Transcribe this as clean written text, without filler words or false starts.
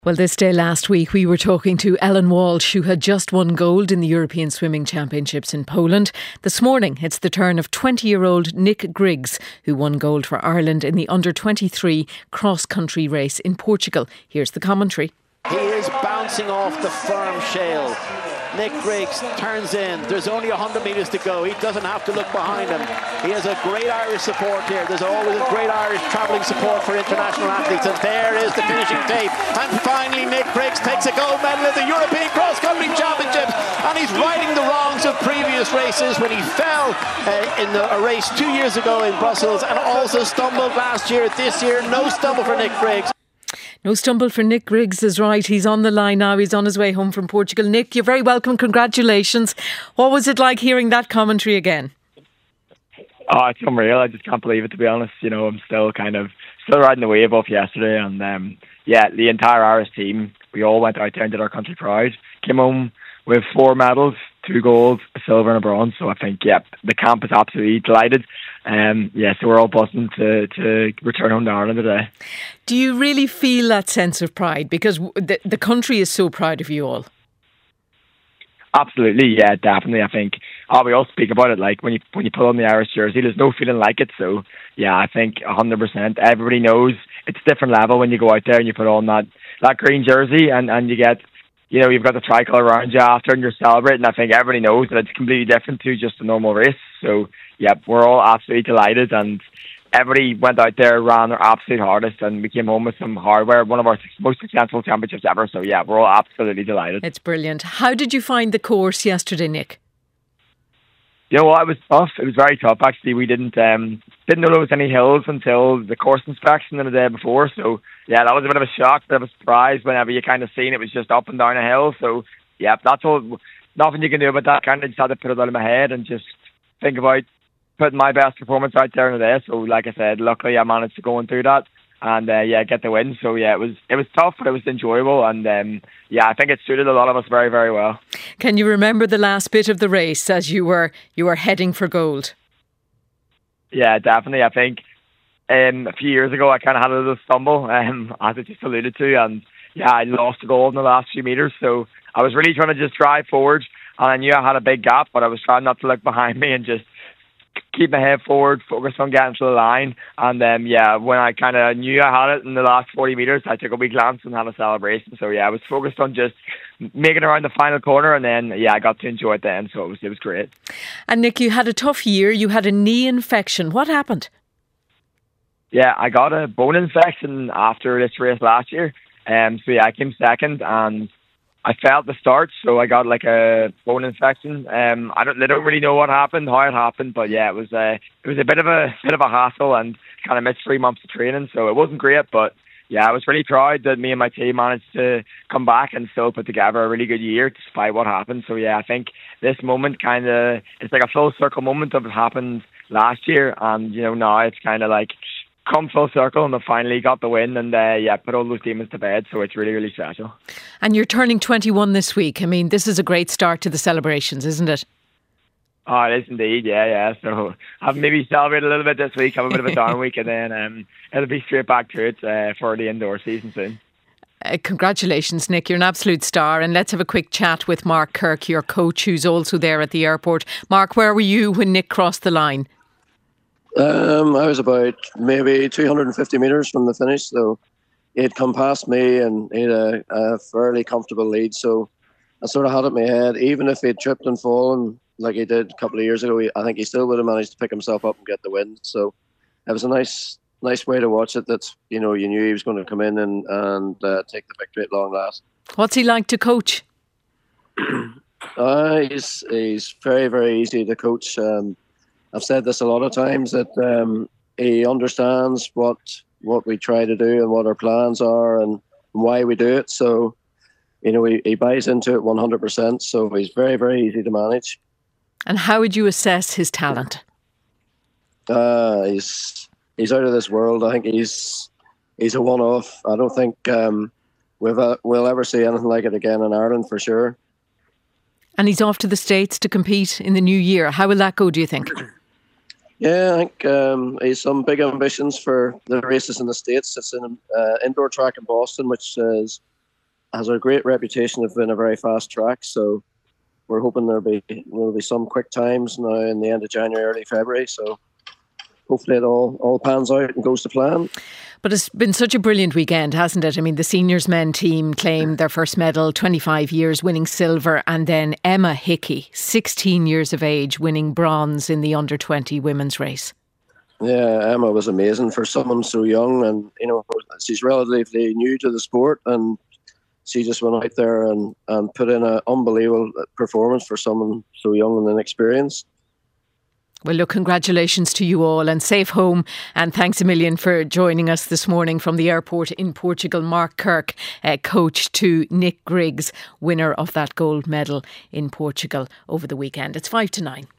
Well, this day last week we were talking to Ellen Walsh, who had just won gold in the European Swimming Championships in Poland. This morning it's the turn of 20-year-old Nick Griggs, who won gold for Ireland in the under-23 cross-country race in Portugal. Here's the commentary. He is bouncing off the firm shale. Nick Griggs turns in. There's only 100 metres to go. He doesn't have to look behind him. He has a great Irish support here. There's always a great Irish travelling support for international athletes. And there is the finishing tape. And finally, Nick Griggs takes a gold medal at the European Cross Country Championships. And he's righting the wrongs of previous races when he fell in a race 2 years ago in Brussels and also stumbled last year. This year, no stumble for Nick Griggs. No stumble for Nick Griggs is right. He's on the line now. He's on his way home from Portugal. Nick, you're very welcome. Congratulations. What was it like hearing that commentary again? Oh, it's unreal. I just can't believe it, to be honest. You know, I'm still riding the wave off yesterday. And the entire Irish team, we all went out there and did our country proud. Came home with 4 medals, 2 golds, a silver and a bronze. So I think, the camp is absolutely delighted. So we're all buzzing to return home to Ireland today. Do you really feel that sense of pride? Because the country is so proud of you all. Absolutely, yeah, definitely. I think we all speak about it. Like when you put on the Irish jersey, there's no feeling like it. So yeah, I think 100%. Everybody knows it's a different level when you go out there and you put on that green jersey and you get, you've got the tricolour around you after and you're celebrating. I think everybody knows that it's completely different to just a normal race. So yeah, we're all absolutely delighted, and everybody went out there, ran their absolute hardest, and we came home with some hardware, one of our most successful championships ever. So yeah, we're all absolutely delighted. It's brilliant. How did you find the course yesterday, Nick? You know what, it was tough. It was very tough, actually. We didn't know there was any hills until the course inspection the day before. So yeah, that was a bit of a shock, bit of a surprise whenever you kind of seen it was just up and down a hill. So yeah, that's all. Nothing you can do about that. Kind of just had to put it out of my head and just think about putting my best performance out there in the day. So like I said, luckily I managed to go and through that and get the win. So yeah, it was tough, but it was enjoyable, and I think it suited a lot of us very, very well. Can you remember the last bit of the race as you were heading for gold? Yeah, definitely. I think a few years ago I kind of had a little stumble, as I just alluded to, and I lost the gold in the last few metres. So I was really trying to just drive forward, and I knew I had a big gap, but I was trying not to look behind me and just keep my head forward, focus on getting to the line. And when I kind of knew I had it in the last 40 metres, I took a wee glance and had a celebration. So I was focused on just making around the final corner, and then I got to enjoy it then. So it was great. And Nick, you had a tough year. You had a knee infection. What happened? Yeah, I got a bone infection after this race last year. I came second, and I fell at the start, so I got like a bone infection. They don't really know what happened, how it happened, but it was a bit of a hassle, and kind of missed 3 months of training, so it wasn't great. But I was really proud that me and my team managed to come back and still put together a really good year despite what happened. So I think this moment it's like a full circle moment of it happened last year, and now it's kind of like come full circle, and they finally got the win and put all those demons to bed. So it's really, really special. And you're turning 21 this week. I mean, this is a great start to the celebrations, isn't it? Oh, it is indeed, yeah. So I've maybe celebrated a little bit this week, have a bit of a down week, and then it'll be straight back to it for the indoor season soon. Congratulations, Nick. You're an absolute star. And let's have a quick chat with Mark Kirk, your coach, who's also there at the airport. Mark, where were you when Nick crossed the line? I was about maybe 250 metres from the finish, so he'd come past me and he had a fairly comfortable lead. So I sort of had it in my head, even if he'd tripped and fallen like he did a couple of years ago, I think he still would have managed to pick himself up and get the win. So it was a nice way to watch it. That you knew he was going to come in and take the victory at long last. What's he like to coach? He's very, very easy to coach. I've said this a lot of times that he understands what we try to do and what our plans are and why we do it. So, he buys into it 100%. So he's very, very easy to manage. And how would you assess his talent? He's out of this world. I think he's a one-off. I don't think we'll ever see anything like it again in Ireland for sure. And he's off to the States to compete in the new year. How will that go, do you think? Yeah, I think he's some big ambitions for the races in the States. It's an indoor track in Boston, which is has a great reputation of being a very fast track. So we're hoping there'll be some quick times now in the end of January, early February. So hopefully it all pans out and goes to plan. But it's been such a brilliant weekend, hasn't it? I mean, the seniors men team claimed their first medal, 25 years, winning silver, and then Emma Hickey, 16 years of age, winning bronze in the under-20 women's race. Yeah, Emma was amazing for someone so young, and she's relatively new to the sport, and she just went out there and put in an unbelievable performance for someone so young and inexperienced. Well, look, congratulations to you all and safe home. And thanks a million for joining us this morning from the airport in Portugal. Mark Kirk, coach to Nick Griggs, winner of that gold medal in Portugal over the weekend. It's 8:55.